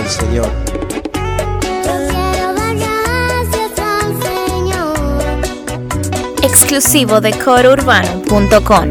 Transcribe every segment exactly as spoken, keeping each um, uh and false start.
al Señor. Exclusivo de coro urbano punto com.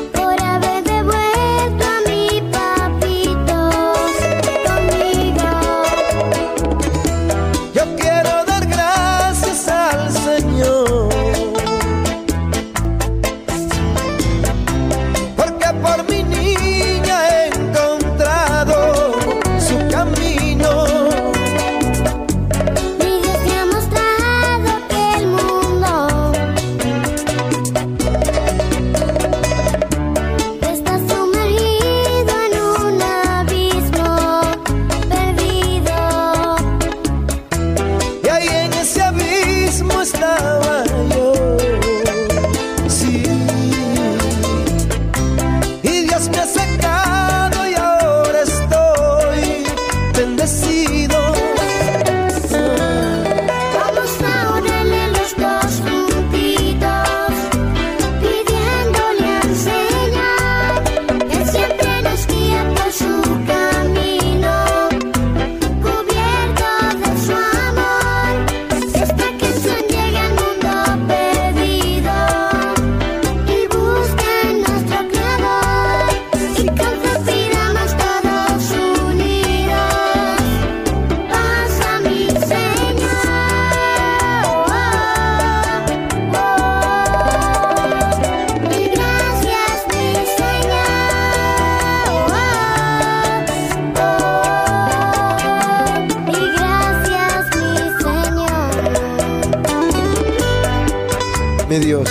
Mi Dios,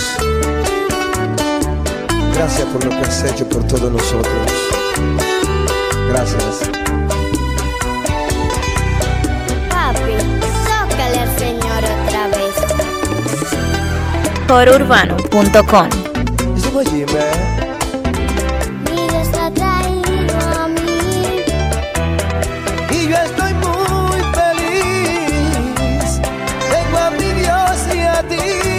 gracias por lo que has hecho por todos nosotros. Gracias. Papi, tócale al Señor otra vez. coro urbano punto com. Estamos allí, man. Mi Dios te ha traído a mí. Y yo estoy muy feliz. Tengo a mi Dios y a ti.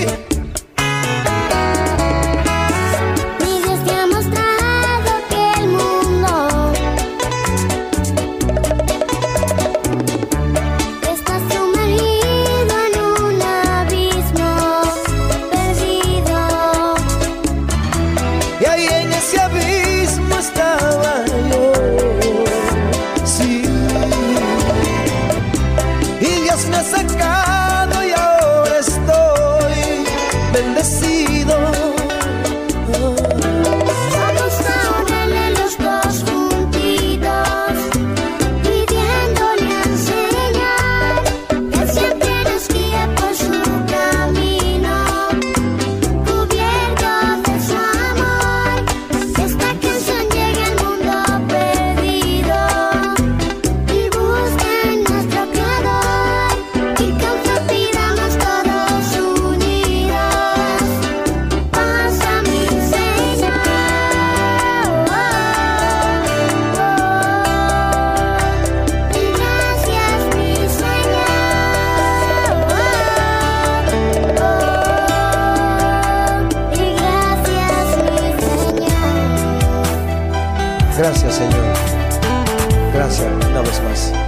Me ha sacado y ahora estoy bendecido. Vamos a orarle los dos juntitos, pidiéndole al Señor que siempre nos guíe por su camino, cubierto de su amor. Esta canción llega al mundo perdido y busca en nuestro Creador. Y con fe pidamos todos unidos, pasa mi Señor. Oh, oh, oh. Y gracias mi Señor. Oh, oh, oh. Y gracias mi Señor. Gracias, Señor. Gracias una vez más.